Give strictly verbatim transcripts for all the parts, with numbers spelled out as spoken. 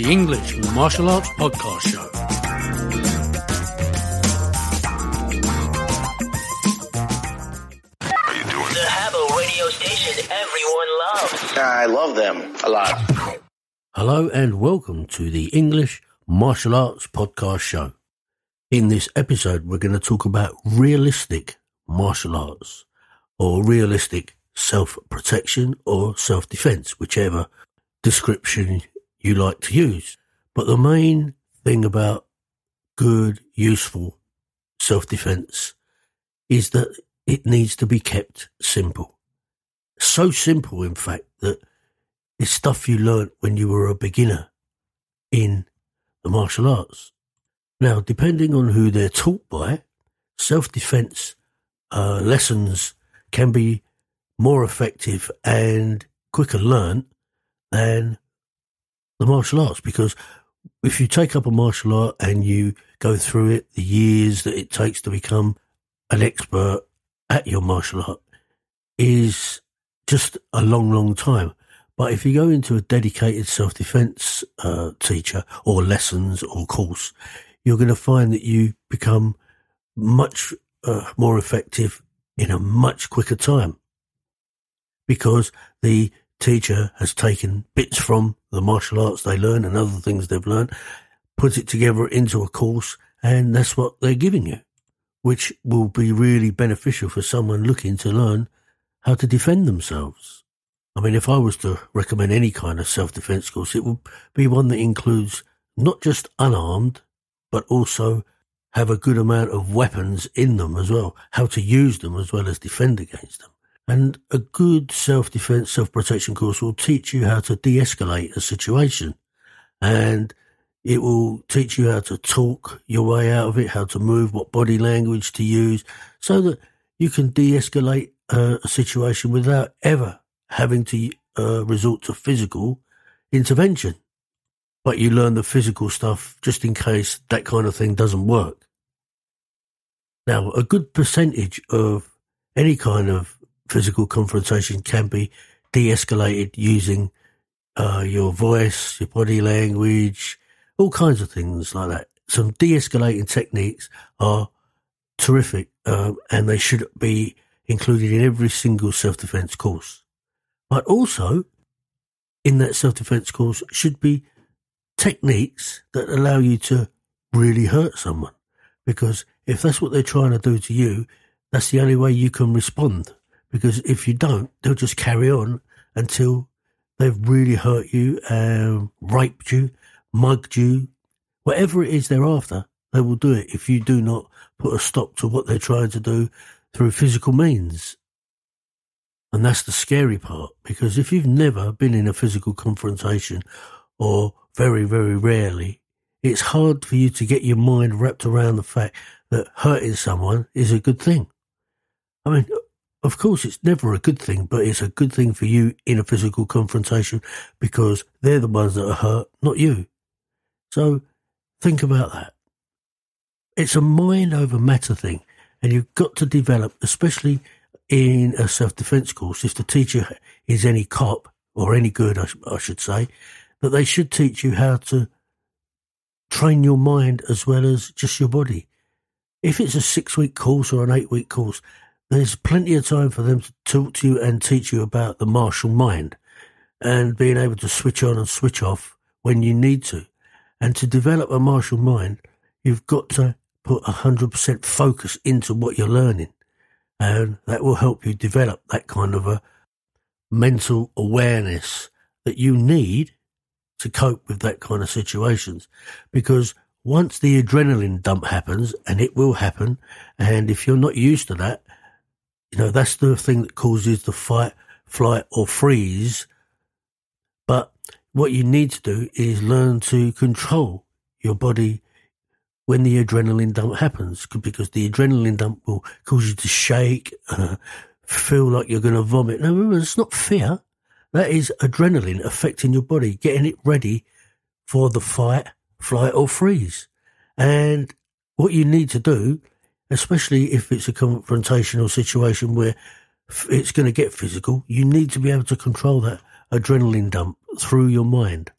the English Martial Arts Podcast Show. The Habbo radio station everyone loves. I love them a lot. Hello and welcome to the English Martial Arts Podcast Show. In this episode, we're going to talk about realistic martial arts, or realistic self-protection or self-defense, whichever description you like to use. But the main thing about good, useful self-defense is that it needs to be kept simple. So simple, in fact, that it's stuff you learnt when you were a beginner in the martial arts. Now, depending on who they're taught by, self-defense uh, lessons can be more effective and quicker learnt than the martial arts, because if you take up a martial art and you go through it, the years that it takes to become an expert at your martial art is just a long, long time. But if you go into a dedicated self-defense uh, teacher or lessons or course, you're going to find that you become much uh, more effective in a much quicker time, because the teacher has taken bits from the martial arts they learn and other things they've learned, put it together into a course, and that's what they're giving you, which will be really beneficial for someone looking to learn how to defend themselves. I mean, if I was to recommend any kind of self-defense course, it would be one that includes not just unarmed, but also have a good amount of weapons in them as well, how to use them as well as defend against them. And a good self-defense, self-protection course will teach you how to de-escalate a situation, and it will teach you how to talk your way out of it, how to move, what body language to use, so that you can de-escalate uh, a situation without ever having to uh, resort to physical intervention. But you learn the physical stuff just in case that kind of thing doesn't work. Now, a good percentage of any kind of physical confrontation can be de-escalated using uh, your voice, your body language, all kinds of things like that. Some de-escalating techniques are terrific, um, and they should be included in every single self-defense course. But also, in that self-defense course should be techniques that allow you to really hurt someone, because if that's what they're trying to do to you, that's the only way you can respond. Because if you don't, they'll just carry on until they've really hurt you, um, raped you, mugged you, whatever it is they're after, they will do it if you do not put a stop to what they're trying to do through physical means. And that's the scary part, because if you've never been in a physical confrontation, or very, very rarely, it's hard for you to get your mind wrapped around the fact that hurting someone is a good thing. I mean, of course, it's never a good thing, but it's a good thing for you in a physical confrontation because they're the ones that are hurt, not you. So think about that. It's a mind over matter thing, and you've got to develop, especially in a self-defense course, if the teacher is any cop, or any good, I, sh- I should say, that they should teach you how to train your mind as well as just your body. If it's a six-week course or an eight-week course, there's plenty of time for them to talk to you and teach you about the martial mind and being able to switch on and switch off when you need to. And to develop a martial mind, you've got to put one hundred percent focus into what you're learning. And that will help you develop that kind of a mental awareness that you need to cope with that kind of situations. Because once the adrenaline dump happens, and it will happen, and if you're not used to that, you know, that's the thing that causes the fight, flight, or freeze. But what you need to do is learn to control your body when the adrenaline dump happens, because the adrenaline dump will cause you to shake, uh, feel like you're going to vomit. Now, remember, it's not fear. That is adrenaline affecting your body, getting it ready for the fight, flight, or freeze. And what you need to do, especially if it's a confrontational situation where it's going to get physical, you need to be able to control that adrenaline dump through your mind.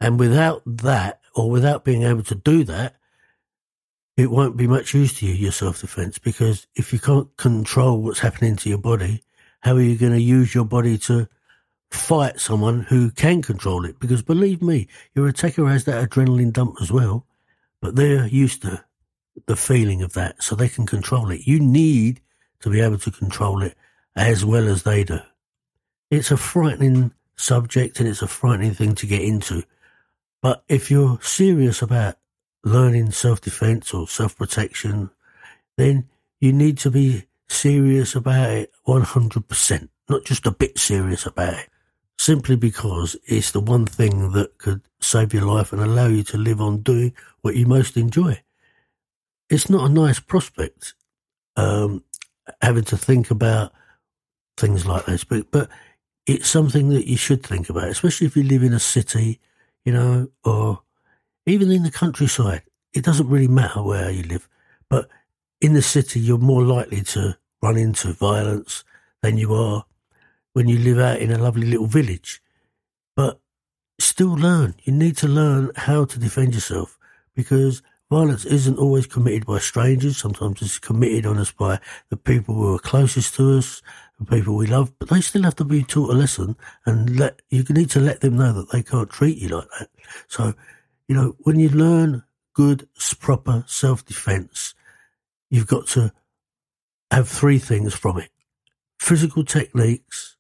And without that, or without being able to do that, it won't be much use to you, your self-defense, because if you can't control what's happening to your body, how are you going to use your body to fight someone who can control it? Because believe me, your attacker has that adrenaline dump as well, but they're used to the feeling of that, so they can control it. You need to be able to control it as well as they do. It's a frightening subject and it's a frightening thing to get into. But if you're serious about learning self-defense or self-protection, then you need to be serious about it one hundred percent, not just a bit serious about it, simply because it's the one thing that could save your life and allow you to live on doing what you most enjoy. It's not a nice prospect, um, having to think about things like this, but, but it's something that you should think about, especially if you live in a city, you know, or even in the countryside. It doesn't really matter where you live, but in the city, you're more likely to run into violence than you are when you live out in a lovely little village. But still learn. You need to learn how to defend yourself, because violence isn't always committed by strangers. Sometimes it's committed on us by the people who are closest to us, the people we love, but they still have to be taught a lesson, and let you need to let them know that they can't treat you like that. So, you know, when you learn good, proper self-defense, you've got to have three things from it: physical techniques,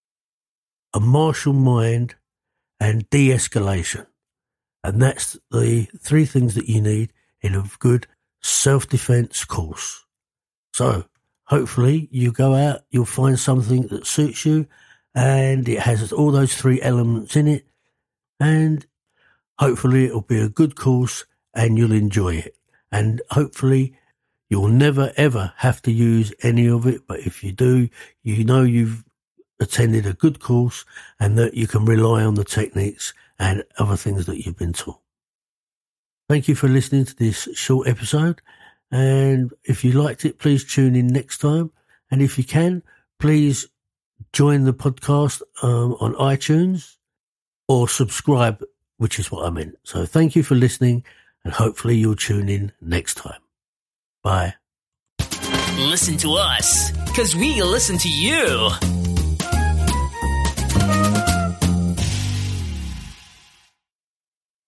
a martial mind, and de-escalation. And that's the three things that you need in a good self-defense course. So hopefully you go out, you'll find something that suits you, and it has all those three elements in it, and hopefully it'll be a good course and you'll enjoy it. And hopefully you'll never ever have to use any of it, but if you do, you know you've attended a good course and that you can rely on the techniques and other things that you've been taught. Thank you for listening to this short episode, and if you liked it, please tune in next time, and if you can, please join the podcast um, on iTunes or subscribe, which is what I meant. So thank you for listening, and hopefully you'll tune in next time. Bye. Listen to us, because we listen to you.